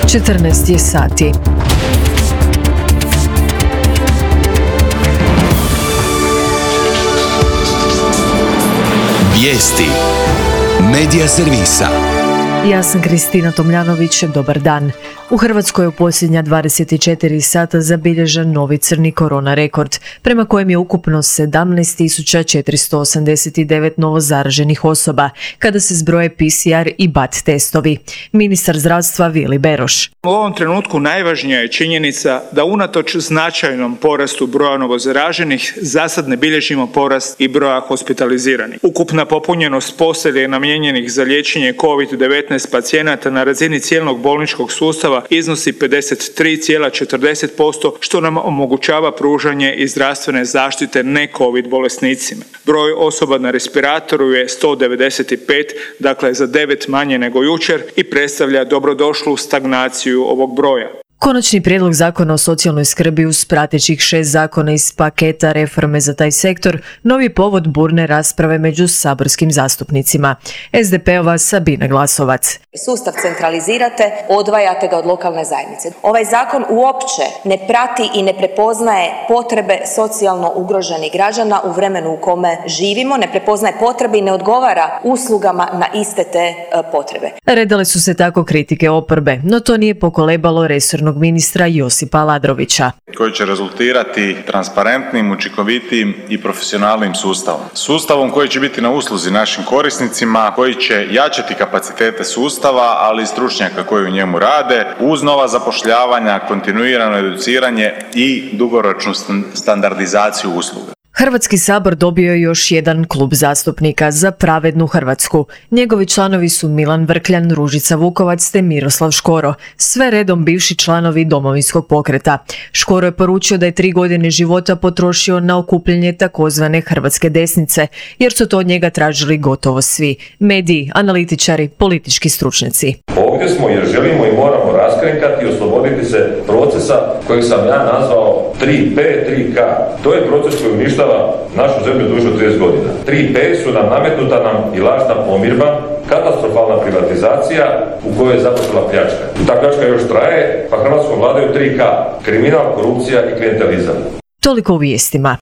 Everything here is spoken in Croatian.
14 je sati. Vijesti Medija servisa. Ja sam Kristina Tomljanović, dobar dan. U Hrvatskoj je u posljednja 24 sata zabilježen novi crni korona rekord, prema kojem je ukupno 17.489 novozaraženih osoba, kada se zbroje PCR i BAT testovi. Ministar zdravstva Vili Beroš. U ovom trenutku najvažnija je činjenica da unatoč značajnom porastu broja novozaraženih za sad ne bilježimo porast i broja hospitaliziranih. Ukupna popunjenost postelja namijenjenih za liječenje COVID-19 pacijenata na razini cijelog bolničkog sustava iznosi 53,40%, što nam omogućava pružanje i zdravstvene zaštite ne COVID bolesnicima. Broj osoba na respiratoru je 195, dakle za 9 manje nego jučer i predstavlja dobrodošlu stagnaciju ovog broja. Konačni prijedlog zakona o socijalnoj skrbi uz pratećih 6 zakona iz paketa reforme za taj sektor, novi povod burne rasprave među saborskim zastupnicima. SDP-ova Sabina Glasovac. Sustav centralizirate, odvajate ga od lokalne zajednice. Ovaj zakon uopće ne prati i ne prepoznaje potrebe socijalno ugroženih građana u vremenu u kome živimo, ne prepoznaje potrebe i ne odgovara uslugama na iste te potrebe. Redale su se tako kritike oporbe, no to nije pokolebalo resornog ministra Josipa Aladrovića. Koji će rezultirati transparentnim, učinkovitijim i profesionalnim sustavom. Sustavom koji će biti na usluzi našim korisnicima, koji će jačati kapacitete sustava, ali i stručnjaka koji u njemu rade, uz nova zapošljavanja, kontinuirano educiranje i dugoročnu standardizaciju usluga. Hrvatski sabor dobio je još jedan klub zastupnika za pravednu Hrvatsku. Njegovi članovi su Milan Vrkljan, Ružica Vukovac te Miroslav Škoro, sve redom bivši članovi Domovinskog pokreta. Škoro je poručio da je 3 godine života potrošio na okupljanje takozvane hrvatske desnice, jer su to od njega tražili gotovo svi. Mediji, analitičari, politički stručnjaci. Ovdje smo jer želimo i moramo raskrinkati i osloboditi se procesa kojeg sam ja nazvao 3P, 3K. To je proces koji uništava našu zemlju duže od 30 godina. 3P su nam nametnuta nam i lažna pomirba, katastrofalna privatizacija u kojoj je započela pljačka. I ta pljačka još traje, pa Hrvatskom vladaju 3K. Kriminal, korupcija i klijentelizam. Toliko u vijestima.